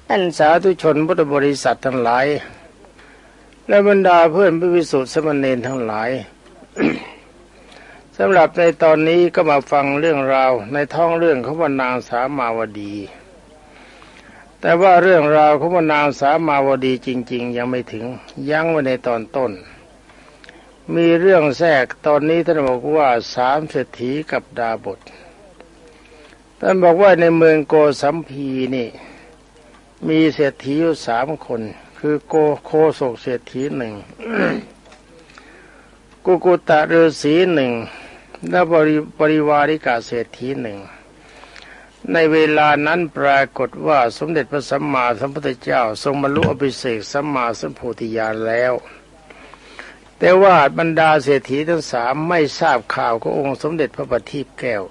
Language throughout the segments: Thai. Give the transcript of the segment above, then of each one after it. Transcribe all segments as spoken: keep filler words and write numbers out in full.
ท่านสาธุชนพุทธบริษัททั้งหลายและบรรดาเพื่อนพระภิกษุสามเณรทั้งหลาย สำหรับในตอนนี้ก็มาฟังเรื่องราวในท้องเรื่องของนางสามาวดีแต่ว่าเรื่องราวของนางสามาวดีจริงๆยังไม่ถึงยั้งไว้ในตอนต้นมีเรื่องแทรกตอนนี้ท่านบอกว่าสามเศรษฐีกับดาบทท่านบอกว่าในเมืองโกสัมพีนี่มีเศรษฐีอยู่สามคนคือโกโคศกเศรษฐีหนึ่ง กุกุตะฤาษีหนึ่งและบริบริวาริกาเศรษฐีหนึ่งในเวลานั้นปรากฏว่าสมเด็จพระสัมมาสัมพุทธเจ้าทรงบรรลุอภิเษกสัมมาสัมโพธิญาณแล้วแต่ว่าบรรดาเศรษฐีทั้งสามไม่ทราบข่าวขององค์สมเด็จพระบัณฑิตแก้ว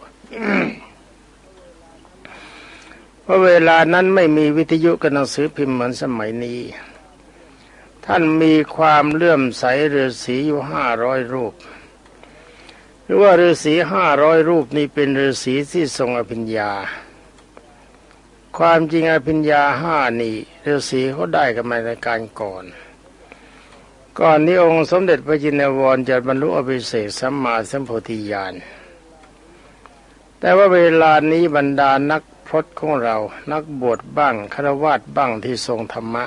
เพราะเวลานั้นไม่มีวิทยุกับหนังสือพิมพ์เหมือนสมัยนี้ท่านมีความเลื่อมใสฤาษีอยู่ห้าร้อยรูปหรือว่าฤาษีห้าร้อยรูปนี้เป็นฤาษีที่ทรงอภิญญาความจริงอภิญญาห้านี่ฤาษีเขาได้กันมาในการก่อนก่อนนี้องค์สมเด็จพระจินวรจะบรรลุอภิเษกสัมมาสัมโพธิญาณแต่ว่าเวลานี้บรรดานักพรตของเรานักบวชบ้างฆราวาสบ้างที่ทรงธรรมะ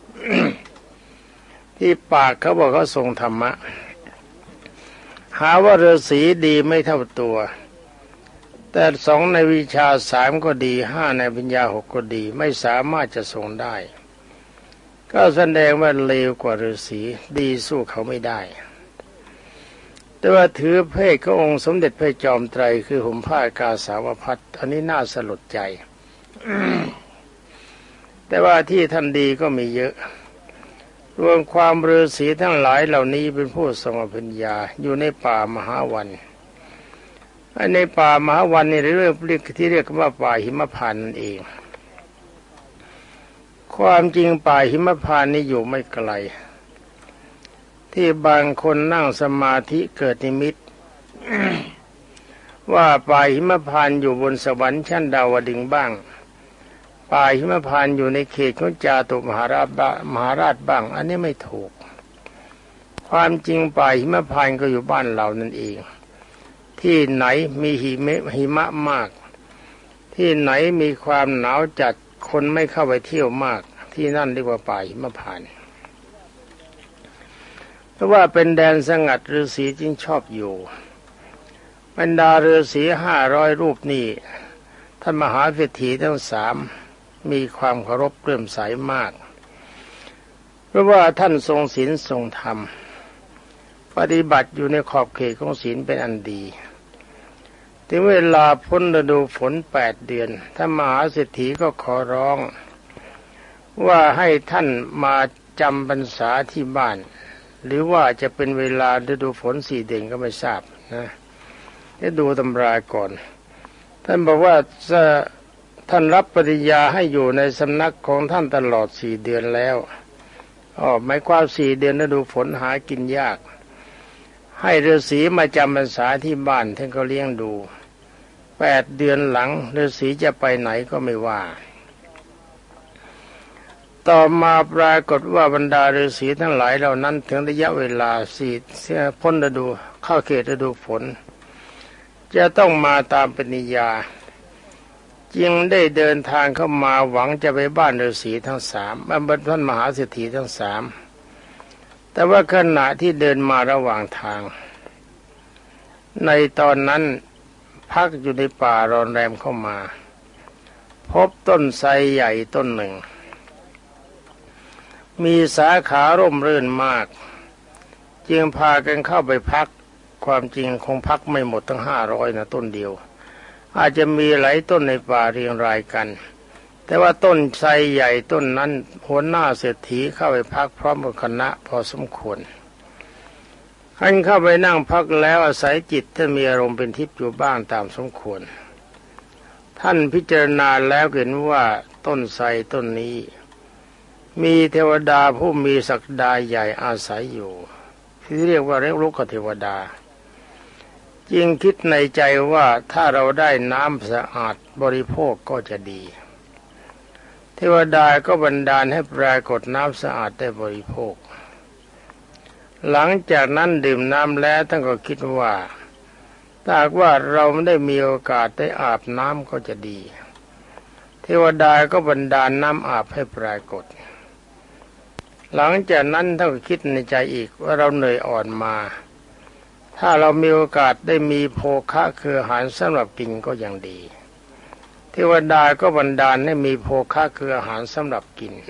ที่ปากเขาบอกเขาทรงธรรมะหาว่าฤาษีดีไม่เท่าตัวแต่สองในวิชาสามก็ดีห้าในปัญญาหกก็ดีไม่สามารถจะทรงได้ก็แสดงว่าเลวกว่าฤาษีดีสู้เขาไม่ได้แต่ว่าถือเพศขององค์สมเด็จพระจอมไตรคือห่มผ้ากาสาวพัสต์อันนี้น่าสลดใจ แต่ว่าที่ท่านดีก็มีเยอะรวมความฤาษีทั้งหลายเหล่านี้เป็นผู้ทรงอภิญญาอยู่ในป่ามหาวันในป่ามหาวันนี่เรียกเรียกที่เรียกว่าป่าหิมพานต์นั่นเองความจริงป่าหิมพานต์นี่อยู่ไม่ไกลที่บางคนนั่งสมาธิเกิดนิมิต ว่าป่าหิมพานต์อยู่บนสวรรค์ชั้นดาวดึงส์บ้างป่าหิมพานต์อยู่ในเขตของจาตุมหาราชมหาราชบ้างอันนี้ไม่ถูกความจริงป่าหิมพานต์ก็อยู่บ้านเรานั่นเองที่ไหนมีหิมะหิมะมากที่ไหนมีความหนาวจัดคนไม่เข้าไปเที่ยวมากที่นั่นเรียกว่าป่าหิมพานต์เพราะว่าเป็นแดนสงัดฤาษีจึงชอบอยู่บรรดาฤาษีห้าร้อยรูปนี่ท่านมหาเศรษฐีทั้งสามมีความเคารพเลื่อมใสมากเพราะว่าท่านทรงศีลทรงธรรมปฏิบัติอยู่ในขอบเขตของศีลเป็นอันดีถึงเวลาพ้นฤดูฝนแปดเดือนท่านมหาเศรษฐีก็ขอร้องว่าให้ท่านมาจำพรรษาที่บ้านหรือว่าจะเป็นเวลาฤดูฝนสี่เดือนก็ไม่ทราบนะให้ดูตำราก่อนท่านบอกว่าท่านรับปฏิญาให้อยู่ในสำนักของท่านตลอดสี่เดือนแล้วอ๋อหมายความสี่เดือนฤดูฝนหากินยากให้ฤาษีมาจำพรรษาที่บ้านท่านก็เลี้ยงดูแปดเดือนหลังฤาษีจะไปไหนก็ไม่ว่าต่อมาปรากฏว่าบรรดาฤาษีทั้งหลายเหล่านั้นถึงระยะเวลาสี่พ้นฤดูเข้าเขตฤดูฝนจะต้องมาตามปฏิญาจึงได้เดินทางเข้ามาหวังจะไปบ้านฤาษีทั้งสามบรรดาท่านมหาเศรษฐีทั้งสามแต่ว่าขณะที่เดินมาระหว่างทางในตอนนั้นพักอยู่ในป่ารอนแรมเข้ามาพบต้นไทรใหญ่ต้นหนึ่งมีสาขาร่มรื่นมากจึงพากันเข้าไปพักความจริงคงพักไม่หมดทั้งห้าร้อยนะต้นเดียวอาจจะมีหลายต้นในป่าเรียงรายกันแต่ว่าต้นไทรใหญ่ต้นนั้นหัวหน้าเศรษฐีเข้าไปพักพร้อมกับคณะพอสมควรท่านเข้าไปนั่งพักแล้วอาศัยจิตท่านมีอารมณ์เป็นทิพย์อยู่บ้างตามสมควรท่านพิจารณาแล้วเห็นว่าต้นไทรต้นนี้มีเทวดาผู้มีศักดาใหญ่อาศัยอยู่ที่เรียกว่าเรียกลูกเทวดาจึงคิดในใจว่าถ้าเราได้น้ำสะอาดบริโภคก็จะดีเทวดาก็บันดาลให้ปรากฏน้ำสะอาดได้บริโภคหลังจากนั้นดื่มน้ำแล้วท่านก็คิดว่าถ้าว่าเราไม่ได้มีโอกาสได้อาบน้ำก็จะดีเทวดาก็บันดาลน้ำอาบให้ปรากฏหลังจากนั้นท่านก็คิดในใจอีกว่าเราเหนื่อยอ่อนมาถ้าเรามีโอกาสได้มีโภคะคืออาหารสำหรับกินก็ยังดีเทวดาก็บันดาลให้มีโภคะคืออาหารสำหรับกิน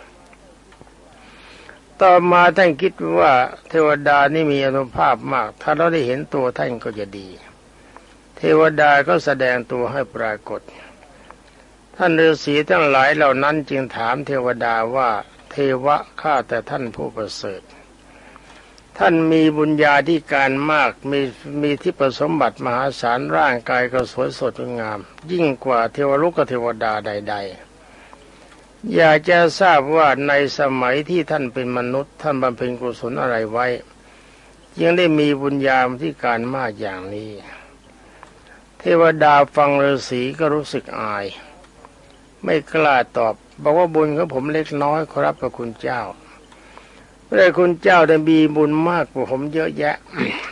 ต่อมาท่านคิดว่าเทวดานี่มีอานุภาพมากถ้าเราได้เห็นตัวท่านก็จะดีเทวดาก็แสดงตัวให้ปรากฏท่านฤาษีทั้งหลายเหล่านั้นจึงถามเทวดาว่าเทวะข้าแต่ท่านผู้ประเสริฐท่านมีบุญญาธิการมากมีมีที่ประสมบัติมหาศาลร่างกายก็สวยสดงามยิ่งกว่าเทวโลกเทวดาใดๆอยากจะทราบว่าในสมัยที่ท่านเป็นมนุษย์ท่านบำเพ็ญกุศลอะไรไว้ยังได้มีบุญญาธิการมากอย่างนี้เทวดาฟังฤาษีก็รู้สึกอายไม่กล้าตอบบอกว่าบุญของผมเล็กน้อยขอรับพระคุณเจ้าพระคุณเจ้าได้มีบุญมากกว่าผมเยอะแยะ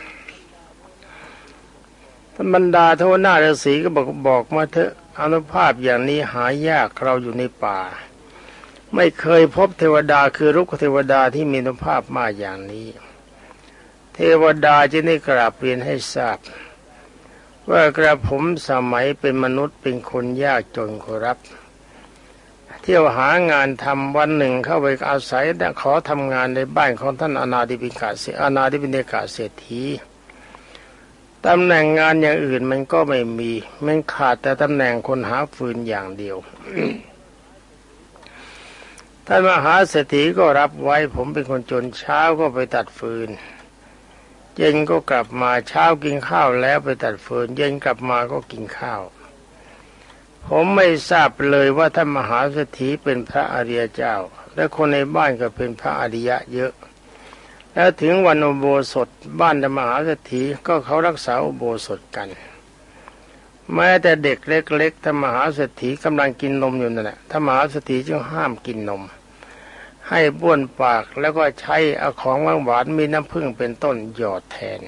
ท่านบรรดาเทวนาฤาษีก็บอกบอกมาเถอะอานุภาพอย่างนี้หายากเราอยู่ในป่าไม่เคยพบเทวดาคือรุกขเทวดาที่มีอานุภาพมากอย่างนี้เทวดาจะได้กราบเรียนให้ทราบว่ากระผมสมัยเป็นมนุษย์เป็นคนยากจนขอรับเที่ยวหางานทำวันหนึ่งเข้าไปอาศัยและขอทำงานในบ้านของท่านอนาธิปิกาเศรษฐีอนาธิปิฎกเศรษฐีตำแหน่งงานอย่างอื่นมันก็ไม่มีมันขาดแต่ตำแหน่งคนหาฟืนอย่างเดียว ท่านมหาเศรษฐีก็รับไว้ผมเป็นคนจนเช้าก็ไปตัดฟืนเย็นก็กลับมาเช้ากินข้าวแล้วไปตัดฟืนเย็นกลับมาก็กินข้าวผมไม่ทราบเลยว่าท่านมหาเศรษฐีเป็นพระอริยเจ้าและคนในบ้านก็เป็นพระอริยะเยอะแล้วถึงวันอุโบสถบ้านท่านมหาเศรษฐีก็เขารักษาอุโบสถกันแม้แต่เด็กเล็กๆท่านมหาเศรษฐีกำลังกินนมอยู่นั่นแหละท่านมหาเศรษฐีจึงห้ามกินนมให้บ้วนปากแล้วก็ใช้เอาของหวานๆมีน้ำผึ้งเป็นต้นหยอดแทน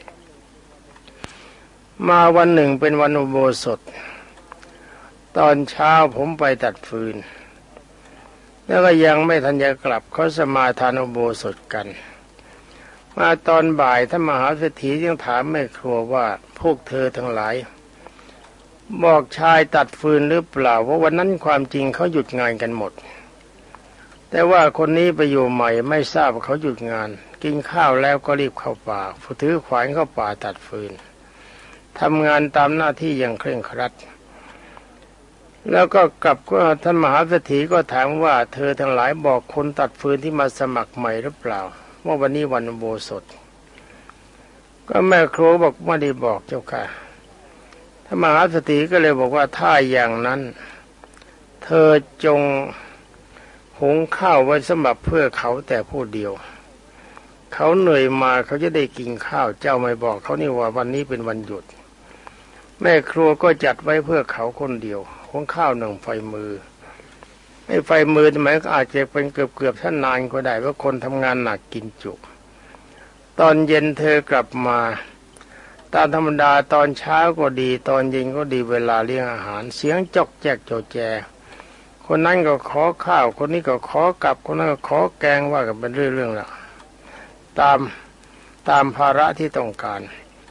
มาวันหนึ่งเป็นวันอุโบสถตอนเช้าผมไปตัดฟืนแล้วก็ยังไม่ทันจะกลับเขาสมาทานอุโบสถกันมาตอนบ่ายท่านมหาเศรษฐีจึงถามแม่ครัวว่าพวกเธอทั้งหลายบอกชายตัดฟืนหรือเปล่าว่าวันนั้นความจริงเขาหยุดงานกันหมดแต่ว่าคนนี้ไปอยู่ใหม่ไม่ทราบเขาหยุดงานกินข้าวแล้วก็รีบเข้าป่าถือขวานเข้าป่าตัดฟืนทำงานตามหน้าที่อย่างเคร่งครัดแล้วก็กลับก็ท่านมหาเศรษฐีก็ถามว่าเธอทั้งหลายบอกคนตัดฟืนที่มาสมัครใหม่หรือเปล่าว่าวันนี้วันอุโบสถก็แม่ครัวบอกไม่ได้บอกเจ้าค่ะท่านมหาเศรษฐีก็เลยบอกว่าถ้าอย่างนั้นเธอจงหุงข้าวไว้สำหรับเพื่อเขาแต่ผู้เดียวเขาเหนื่อยมาเขาจะได้กินข้าวเจ้าไม่บอกเขานี่ว่าวันนี้เป็นวันหยุดแม่ครัวก็จัดไว้เพื่อเขาคนเดียวหุงข้าวหนึ่งไฟมือไอ้ไฟมือทำไมก็อาจจะเป็นเกือบเกือบท่านนานก็ได้เพราะคนทำงานหนักกินจุตอนเย็นเธอกลับมาตามธรรมดาตอนเช้าก็ดีตอนเย็นก็ดีเวลาเลี้ยงอาหารเสียงจอกแจกโจแจคนนั้นก็ขอข้าวคนนี้ก็ขอกลับคนนั้นก็ขอแกงว่ากันเป็นเรื่องๆละตามตามภาระที่ต้องการ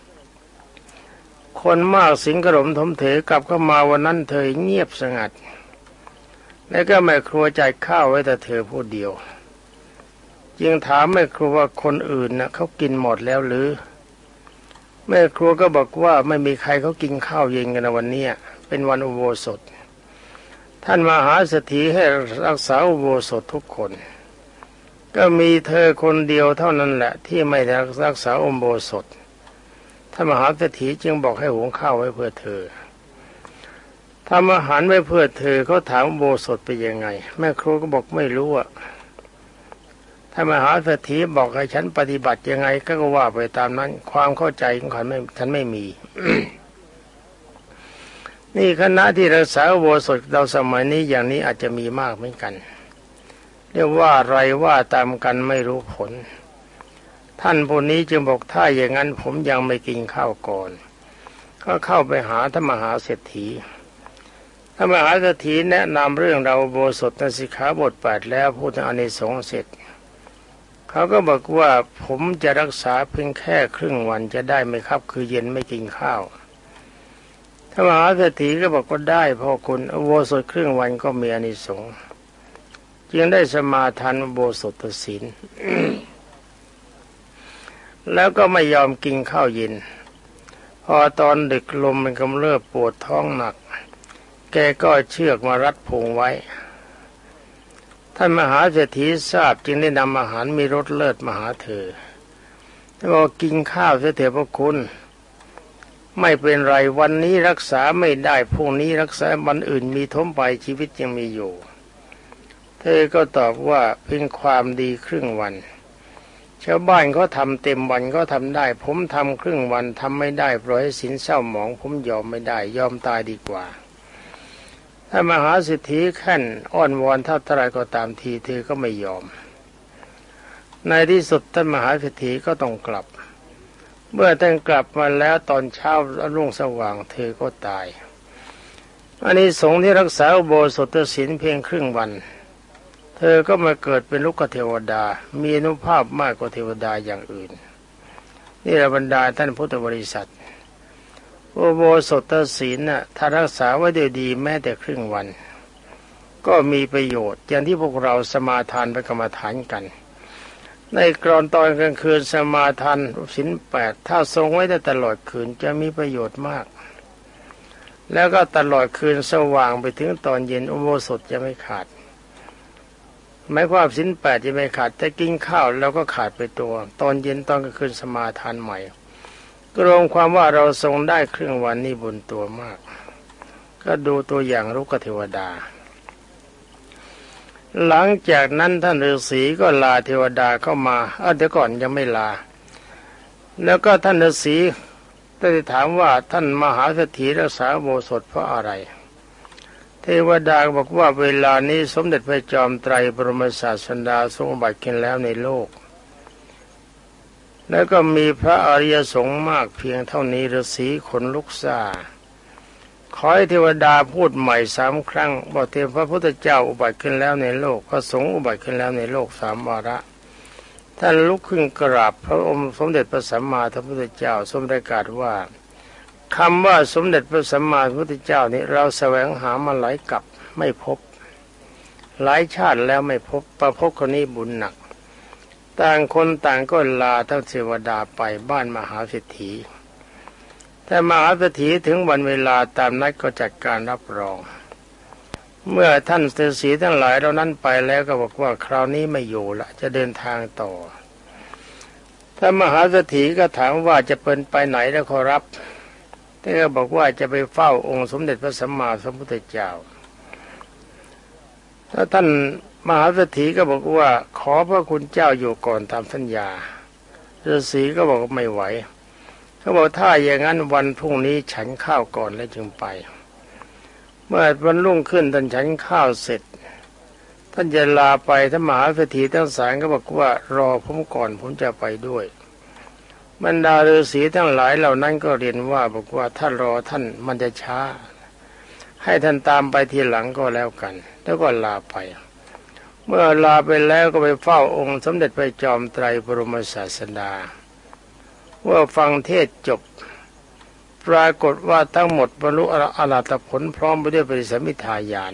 คนมากสิงกระหล่ำถมเถกลับเข้ามาวันนั้นเธอเงียบสงัดแล้วก็แม่ครัวจ่ายข้าวไว้แต่เธอผู้เดียวจึงถามแม่ครัวว่าคนอื่นน่ะเขากินหมดแล้วหรือแม่ครัวก็บอกว่าไม่มีใครเขากินข้าวเย็นกันในวันนี้เป็นวันอุโบสถท่านมหาเศรษฐีให้รักษาอุโบสถทุกคนก็มีเธอคนเดียวเท่านั้นแหละที่ไม่รักษาอุโบสถท่านมหาเศรษฐีจึงบอกให้หุงข้าวไว้เพื่อเธอทำอาหารไว้เพื่อเธอเขาถามอุโบสถเป็นยังไงแม่ครูก็บอกไม่รู้อ่ะท่านมหาเศรษฐีบอกให้ฉันปฏิบัติยังไงก็ว่าไปตามนั้นความเข้าใจของฉันไม่ฉันไม่มีนี่คณะที่รักษาอุโบสถเราสมัยนี้อย่างนี้อาจจะมีมากเหมือนกันเรียกว่าไรว่าตามกันไม่รู้ผลท่านผู้นี้จึงบอกถ้าอย่างนั้นผมยังไม่กินข้าวก่อนก็เข้าไปหาท่านมหาเศรษฐีท่านมหาเศรษฐีแนะนำเรื่องเราอุโบสถในสิกขาบทแปดแล้วพูดถึงอานิสงส์เสร็จเขาก็บอกว่าผมจะรักษาเพียงแค่ครึ่งวันจะได้ไหมครับคือเย็นไม่กินข้าวท่านมหาเศรษฐีก็บอกก็ได้เพราะคุณอุโบสถครึ่งวันก็มีอานิสงส์จึงได้สมาทานอุโบสถศีล แล้วก็ไม่ยอมกินข้าวเย็นพอตอนดึกลมมันกำเริบปวดท้องหนักแกก็เชือกมารัดพุงไว้ท่านมหาเศรษฐีทราบจึงได้นำอาหารมีรสเลิศมาหาเธอแล้วบอกกินข้าวเสียเถอะพระคุณไม่เป็นไรวันนี้รักษาไม่ได้พรุ่งนี้รักษาวันอื่นมีทมไปชีวิตยังมีอยู่เธอก็ตอบว่าเป็นความดีครึ่งวันชาวบ้านเขาทำเต็มวันก็ทำได้ผมทำครึ่งวันทำไม่ได้ปล่อยให้ศีลเศร้าหมองผมยอมไม่ได้ยอมตายดีกว่าถ้ามหาเศรษฐีขั้นอ้อนวอนเท่าไรก็ตามทีเธอก็ไม่ยอมในที่สุดท่านมหาเศรษฐีก็ต้องกลับเมื่อท่านกลับมาแล้วตอนเช้ารุ่งสว่างเธอก็ตายอานิสงส์ที่รักษาอุโบสถศีลเพียงครึ่งวันเธอก็มาเกิดเป็นลูกเทวดามีอานุภาพมากกว่าเทวดาอย่างอื่นนี่แหละบรรดาท่านพุทธบริษัทอุโบสถศีลน่ะถ้ารักษาไว้ได้ดีแม้แต่ครึ่งวันก็มีประโยชน์อย่างที่พวกเราสมาทานไปกรรมฐานกันในกรอนตอนกลางคืนสมาทานศีลแปดถ้าทรงไว้ได้ตลอดคืนจะมีประโยชน์มากแล้วก็ตลอดคืนสว่างไปถึงตอนเย็นอุโบสถจะไม่ขาดหมายความศีลแปดจะไม่ขาดแต่กินข้าวแล้วก็ขาดไปตัวตอนเย็นตอนกลางคืนสมาทานใหม่ก็รวมความว่าเราทรงได้ครึ่งวันนี่บุญตัวมากก็ดูตัวอย่างลูกเทวดาหลังจากนั้นท่านฤาษีก็ลาเทวดาเข้ามาเออเดี๋ยวก่อนยังไม่ลาแล้วก็ท่านฤาษีได้ถามว่าท่านมหาเศรษฐีรักษาอุโบสถเพราะอะไรเทวดาบอกว่าเวลานี้สมเด็จพระจอมไตรบรมศาสดาทรงบัติขึ้นแล้วในโลกแล้วก็มีพระอริยสงฆ์มากเพียงเท่านี้ฤาษีขนลุกซ่าขอให้เทวดาพูดใหม่สามครั้งบอกเทพพระพุทธเจ้าอุบัติขึ้นแล้วในโลกพระสงฆ์อุบัติขึ้นแล้วในโลกสามวาระท่านลุกขึ้นกราบพระองค์สมเด็จพระสัมมาสัมพุทธเจ้าทรงประกาศว่าคำว่าสมเด็จพระสัมมาสัมพุทธเจ้านี้เราแสวงหามาหลายกับไม่พบหลายชาติแล้วไม่พบประพบคนนี้บุญหนักต่างคนต่างก็ลาทั้งเทวดาไปบ้านมหาเศรษฐีแต่มหาเศรษฐีถึงวันเวลาตามนัดก็จัดการรับรองเมื่อท่านฤาษีทั้งหลายเหล่านั้นไปแล้วก็บอกว่าคราวนี้ไม่อยู่ละจะเดินทางต่อท่านมหาเศรษฐีก็ถามว่าจะเป็นไปไหนแล้วขอรับท่านก็บอกว่าจะไปเฝ้าองค์สมเด็จพระสัมมาสัมพุทธเจ้าถ้าท่านมหาเศรษฐีก็บอกว่าขอพระคุณเจ้าอยู่ก่อนตามสัญญาฤาษีก็บอกไม่ไหวเขาบอกถ้าอย่างนั้นวันพรุ่งนี้ฉันข้าวก่อนแล้วจึงไปเมื่อวันรุ่งขึ้นท่านฉันข้าวเสร็จท่านจะลาไปท่านมหาเศรษฐีทั้งสามก็บอกว่ารอผมก่อนผมจะไปด้วยบรรดาฤาษีทั้งหลายเหล่านั้นก็เรียนว่าบอกว่าถ้ารอท่านมันจะช้าให้ท่านตามไปทีหลังก็แล้วกันแล้วก็ลาไปเมื่อลาไปแล้วก็ไปเฝ้าองค์สมเด็จพระจอมไตรบรมศาสดาว่าฟังเทศจบปรากฏว่าทั้งหมดบรรลุอรหัตผลพร้อมไปด้วยปริสัมมิทาญาณ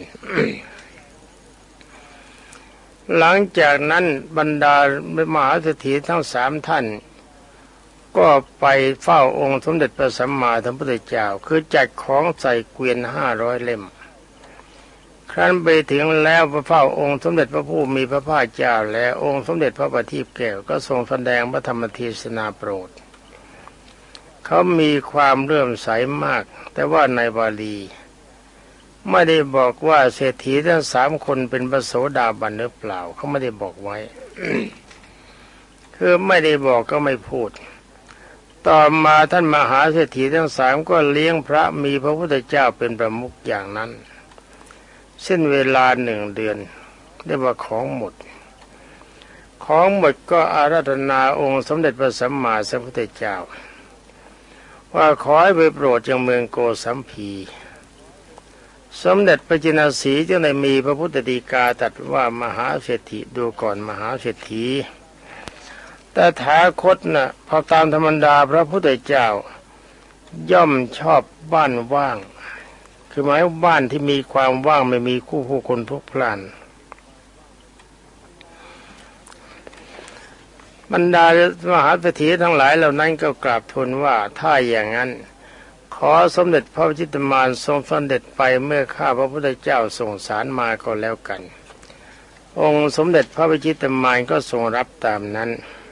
หลังจากนั้นบรรดามหาเศรษฐีทั้งสามท่านก็ไปเฝ้าองค์สมเด็จพระสัมมาสัมพุทธเจ้าคือจัดของใส่เกวียนห้าร้อยเล่มครั้นไปถึงแล้วพระเฝ้าองค์สมเด็จพระผู้มีพระภาคเจ้าและองค์สมเด็จพระบัณฑิตแก้วก็ทรงแสดงพระธรรมเทศนาโปรดเขามีความเลื่อมใสมากแต่ว่าในบาลีไม่ได้บอกว่าเศรษฐีทั้งสามคนเป็นพระโสดาบันหรือเปล่าเขาไม่ได้บอกไว้ คือไม่ได้บอกก็ไม่พูดต่อมาท่านมหาเศรษฐีทั้งสามก็เลี้ยงพระมีพระพุทธเจ้าเป็นประมุขอย่างนั้นเส้นเวลาหนึ่งเดือนเรียกว่าของหมดของหมดก็อาราธนาองค์สมเด็จพระสัมมาสัมพุทธเจ้าว่าขอให้ไปโปรดยังเมืองโกสัมพีสมเด็จพระจินสีจึงได้มีพระพุทธฎีกาตรัสว่ามหาเศรษฐีดูก่อนมหาเศรษฐีแต่ถาคตน่ะพอตามธรรมดาพระพุทธเจ้าย่อมชอบบ้านว่างคือหมายว่าบ้านที่มีความว่างไม่มีคู่ผู้คนพลุกพล่านบรรดามหาเศรษฐีทั้งหลายเหล่านั้นก็กราบทูลว่าถ้าอย่างนั้นขอสมเด็จพระจิตตมารทรงเสด็จไปเมื่อข้าพระพุทธเจ้าส่งสารมาก็แล้วกันองค์สมเด็จพระจิตตมารก็ทรงรับตามนั้น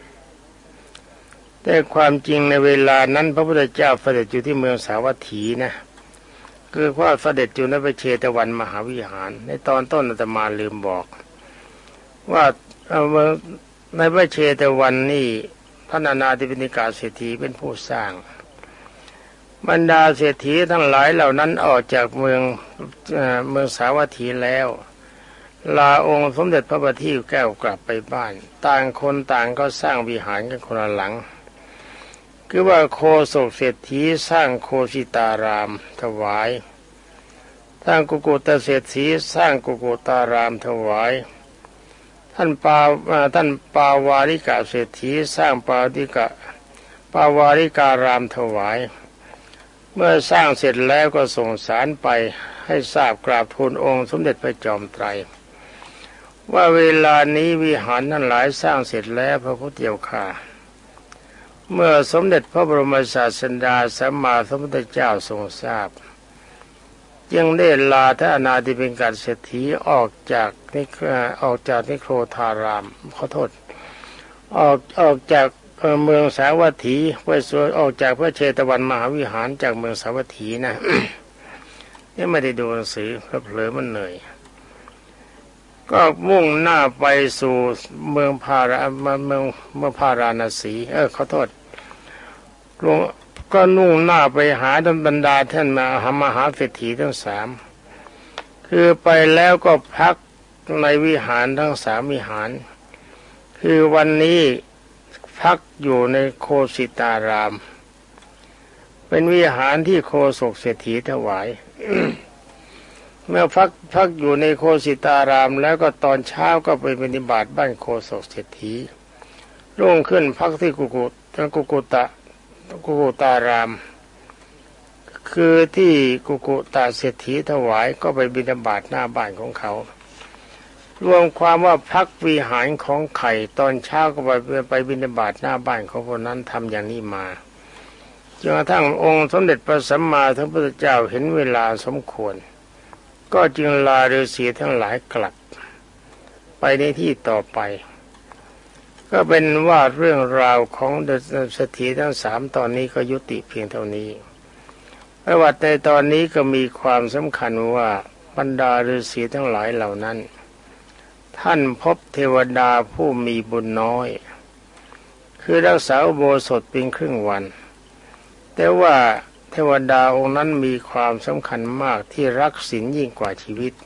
แต่ความจริงในเวลานั้นพระพุทธเจ้าเสด็จอยู่ที่เมืองสาวัตถีนะคือว่าเสด็จอยู่ในพระเชตวันมหาวิหารในตอนต้นอาตมาลืมบอกว่าในพระเชตวันนี้พระนานาธิปนิกาเศรษฐีเป็นผู้สร้างบรรดาเศรษฐีทั้งหลายเหล่านั้นออกจากเมืองเมืองสาวัตถีแล้วลาองค์สมเด็จพระบัณฑิตแก้วกลับไปบ้านต่างคนต่างก็สร้างวิหารกันคนละหลังคือว่าโคศกเศรษฐีสร้างโคสิตารามถวายสร้างกุกุตเศรษฐีสร้างกุกุตารามถวายท่านปาท่านปาวาริกาเศรษฐีสร้างปาวิกะปาวาริการามถวายเมื่อสร้างเสร็จแล้วก็ส่งสารไปให้ทราบกราบทูลองค์สมเด็จพระจอมไตรว่าเวลานี้วิหารทั้งหลายสร้างเสร็จแล้วพระพุทธเจ้าค่ะเมื่อสมเด็จพระบรมศาสดาสัมมาสัมพุทธเจ้าทรงทราบจึงได้ลาท่านอนาถปิณกเศรษฐีออกจากนิออกจากนิโครธารามขอโทษออกออกจากเมืองสาวัตถีเพื่อสวยออกจากพระเชตวันมหาวิหารจากเมืองสาวัตถีนะ นี่ไม่ได้ดูหนังสือเพราะเผลอมันเหนื่อยก็มุ่งหน้าไปสู่เมืองพาราเมืองเมืองพาราณสีเออขอโทษลงก็นุ่งหน้าไปหาบรรดาท่านมาหามหาเศรษฐีทั้งสามคือไปแล้วก็พักในวิหารทั้งสามวิหารคือวันนี้พักอยู่ในโคสิตารามเป็นวิหารที่โคศกเศรษฐีถวาย เมื่อพักพักอยู่ในโคสิตารามแล้วก็ตอนเช้าก็ไปปฏิบัติบ้านโคศกเศรษฐีรุ่งขึ้นพักที่กุกุกุกุตะกุกุตารามคือที่กุกุตะเศรษฐีถวายก็ไปบิณฑบาตหน้าบ้านของเขารวมความว่าพักวิหารของไข่ตอนเช้าก็ไปไปบิณฑบาตหน้าบ้านของคนนั้นทำอย่างนี้มาจนกระทั่งองค์สมเด็จพระสัมมาสัมพุทธเจ้าเห็นเวลาสมควรก็จึงลาฤาษีทั้งหลายกลับไปในที่ต่อไปก็เป็นว่าเรื่องราวของเศรษฐีทั้งสามตอนนี้ก็ยุติเพียงเท่านี้ประวัติในตอนนี้ก็มีความสำคัญว่าบรรดาฤาษีทั้งหลายเหล่านั้นท่านพบเทวดาผู้มีบุญน้อยคือรักษาอุโบสถเป็นครึ่งวันแต่ว่าเทวดาองค์นั้นมีความสำคัญมากที่รักศีลยิ่งกว่าชีวิต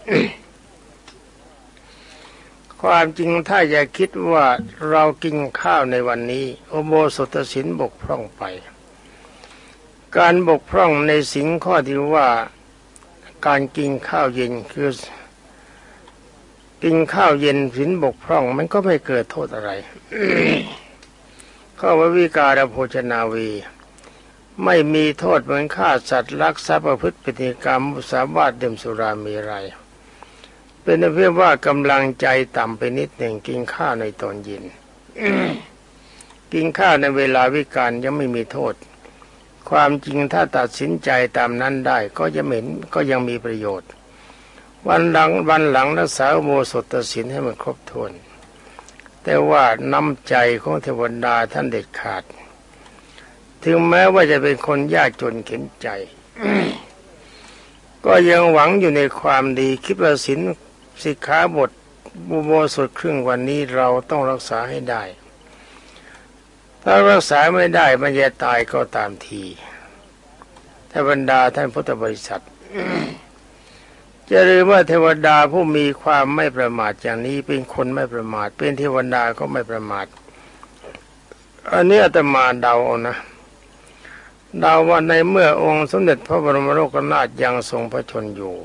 ความจริงถ้าอย่าคิดว่าเรากินข้าวในวันนี้อุโบสถศีลบกพร่องไปการบกพร่องในศีลข้อที่ว่าการกินข้าวเย็นคือกินข้าวเย็นศีลบกพร่องมันก็ไม่เกิดโทษอะไร ข้อว่าวิการโภชนาวีไม่มีโทษเหมือนฆ่าสัตว์ลักทรัพย์ประพฤติผิดกรรมมุสาวาทดื่มสุรามีไรเป็นเพียงว่ากำลังใจต่ำไปนิดหนึ่งกินข้าวในตอนเย็น กินข้าวในเวลาวิกาลยังไม่มีโทษความจริงถ้าตัดสินใจตามนั้นได้ก็จะเหม็นก็ยังมีประโยชน์วันหลังวันหลังรักษาอุโบสถศีลให้มันครบถ้วนแต่ว่าน้ำใจของเทวดาท่านเด็ดขาดถึงแม้ว่าจะเป็นคนยากจนเข็ญใจ ก็ยังหวังอยู่ในความดีคิดว่าศีลสิกขาบทอุโบสถครึ่งวันนี้เราต้องรักษาให้ได้ถ้ารักษาไม่ได้มันจะตายก็ตามทีถ้าบรรดาท่านพุทธบริษัท จะลืมว่าเทวดาผู้มีความไม่ประมาทอย่างนี้เป็นคนไม่ประมาทเป็นเทวดาก็ไม่ประมาทอันนี้อาตมาเดาเอานะเดาว่าในเมื่อองค์สมเด็จพระบรมโลกนาถยังทรงพระชนอยู่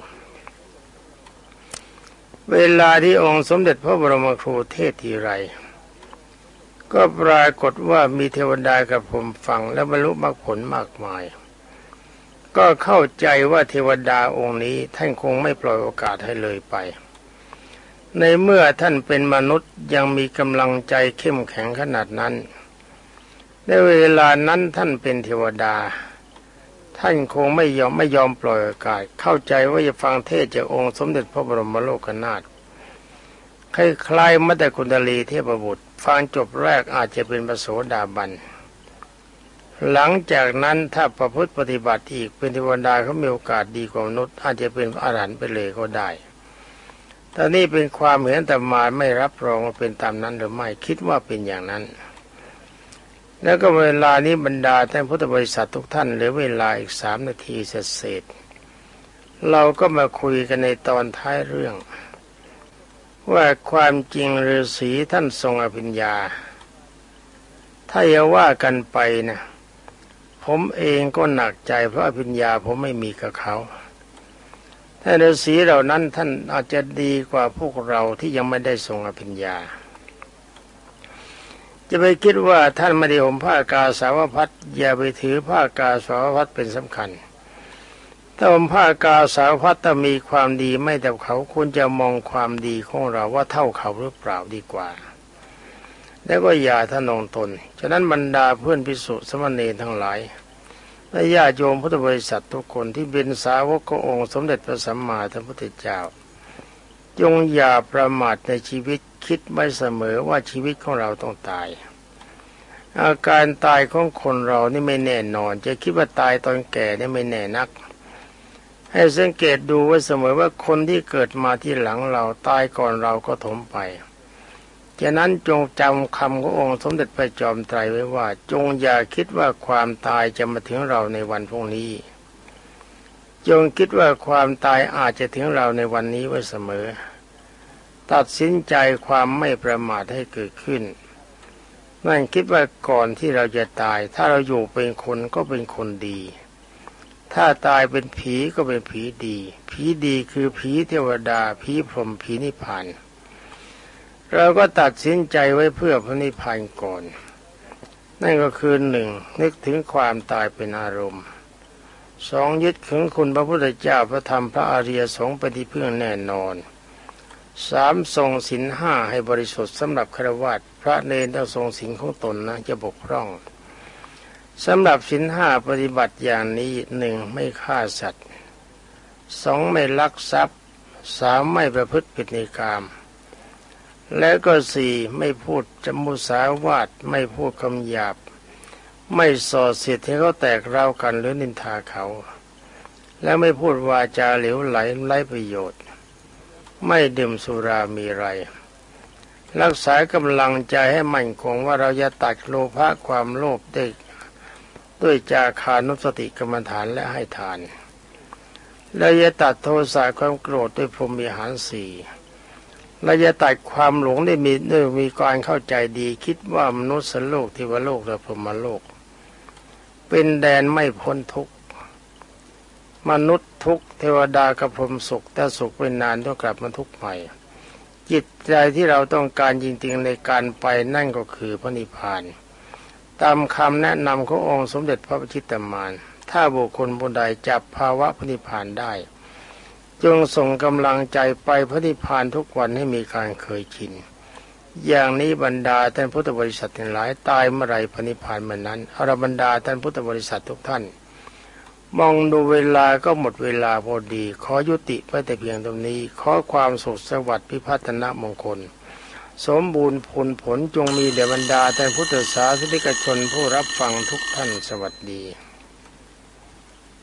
เวลาที่องค์สมเด็จพระบรมครูเทศทีไรก็ปรากฏว่ามีเทวดากับผมฟังและบรรลุมรรคผลมากมายก็เข้าใจว่าเทวดาองค์นี้ท่านคงไม่ปล่อยโอกาสให้เลยไปในเมื่อท่านเป็นมนุษย์ยังมีกำลังใจเข้มแข็งขนาดนั้นในเวลานั้นท่านเป็นเทวดาท่านคงไม่ยอมไม่ยอมปล่อยโอกาสเข้าใจว่าจะฟังเทศจากองค์สมเด็จพระบรมโลกนาถคล้ายๆมัตตกุณลีเทพบุตรฟังจบแรกอาจจะเป็นพระโสดาบันหลังจากนั้นถ้าประพฤติปฏิบัติอีกเป็นเทวดาเขามีโอกาสดีกว่ามนุษย์อาจจะเป็นอรหันต์ไปเลยก็ได้แต่นี่เป็นความเห็นแต่มาไม่รับรองว่าเป็นตามนั้นหรือไม่คิดว่าเป็นอย่างนั้นแล้วก็เวลานี้บรรดาท่านพุทธบริษัททุกท่านเหลือเวลาอีกสามนาทีเศษๆเราก็มาคุยกันในตอนท้ายเรื่องว่าความจริงฤาษีท่านทรงอภิญญาถ้าจะว่ากันไปนะผมเองก็หนักใจเพราะอภิญญาผมไม่มีกับเขาถ้าฤาษีเหล่านั้นท่านอาจจะดีกว่าพวกเราที่ยังไม่ได้ทรงอภิญญาจะไปคิดว่าท่านไม่ได้ห่มผ้ากาสาวพัสอย่าไปถือผ้ากาสาวพัสเป็นสำคัญถ้าห่มผ้ากาสาวพัสถ้ามีความดีไม่แต่เขาควรจะมองความดีของเราว่าเท่าเขาหรือเปล่าดีกว่าแล้วก็อย่าทะนงตนฉะนั้นบรรดาเพื่อนภิกษุสมณเณรทั้งหลายและญาติโยมพุทธบริษัททุกคนที่เป็นสาวกขององค์สมเด็จพระสัมมาสัมพุทธเจ้าจงอย่าประมาทในชีวิตคิดไว้เสมอว่าชีวิตของเราต้องตายอาการตายของคนเรานี่ไม่แน่นอนจะคิดว่าตายตอนแก่นี่ไม่แน่นักให้สังเกตดูไว้เสมอว่าคนที่เกิดมาที่หลังเราตายก่อนเราก็ถมไปฉะนั้นจงจำคำขององค์สมเด็จพระจอมไตรไว้ว่าจงอย่าคิดว่าความตายจะมาถึงเราในวันพรุ่งนี้จงคิดว่าความตายอาจจะถึงเราในวันนี้ไว้เสมอตัดสินใจความไม่ประมาทให้เกิดขึ้นนั่นคิดว่าก่อนที่เราจะตายถ้าเราอยู่เป็นคนก็เป็นคนดีถ้าตายเป็นผีก็เป็นผีดีผีดีคือผีเทวดาผีพรหมผีนิพพานเราก็ตัดสินใจไว้เพื่อพระนิพพานก่อนนั่นก็คือหนึ่งนึกถึงความตายเป็นอารมณ์สองยึดถึงคุณพระพุทธเจ้าพระธรรมพระอริยสงฆ์เป็นที่พึ่งแน่นอนสามทรงศีลห้าให้บริสุทธิ์สำหรับฆราวาสพระเนรต้องทรงศีลของตนนะจะบกพร่องสำหรับศีลห้าปฏิบัติอย่างนี้หนึ่งไม่ฆ่าสัตว์สองไม่ลักทรัพย์สามไม่ประพฤติผิดในกามและก็สี่ไม่พูดจมุสาวาทไม่พูดคำหยาบไม่ส่อเสียดให้เขาแตกเล่ากันหรือนินทาเขาและไม่พูดวาจาเหลวไหลไร้ประโยชน์ไม่ดื่มสุรามีไรรักษากำลังใจให้มั่นคงว่าเราจะตัดโลภะความโลภได้ด้วยจาคานุสติกรรมฐานและให้ทานและจะตัดโทสะความโกรธด้วยพรหมิหารสี่เราจะตัดความหลงได้มีเนื่อมีการเข้าใจดีคิดว่ามนุษย์โลกเทวโลกและพรหมโลกเป็นแดนไม่พ้นทุกข์มนุษย์ทุกข์เทวดากับพรหมสุขแต่สุขเป็นนานต้องกลับมาทุกข์ใหม่จิตใจที่เราต้องการจริงๆในการไปนั่นก็คือพระนิพพานตามคำแนะนำขององค์สมเด็จพระบพิตรมารถ้าบุคคลผู้ใดจับภาวะพระนิพพานได้จงส่งกำลังใจไปพระนิพพานทุกวันให้มีการเคยชินอย่างนี้บรรดาท่านพุทธบริษัททั้งหลายตายเมื่อไรพระนิพพานเมื่อนั้นอรบรรดาท่านพุทธบริษัททุกท่านมองดูเวลาก็หมดเวลาพอดีขอยุติไว้แต่เพียงตรงนี้ขอความสุขสวัสดิ์พิพัฒนมงคลสมบูรณ์ผลผลจงมีแด่บรรดาท่านพุทธศาสนิกชนผู้รับฟังทุกท่านสวัสดี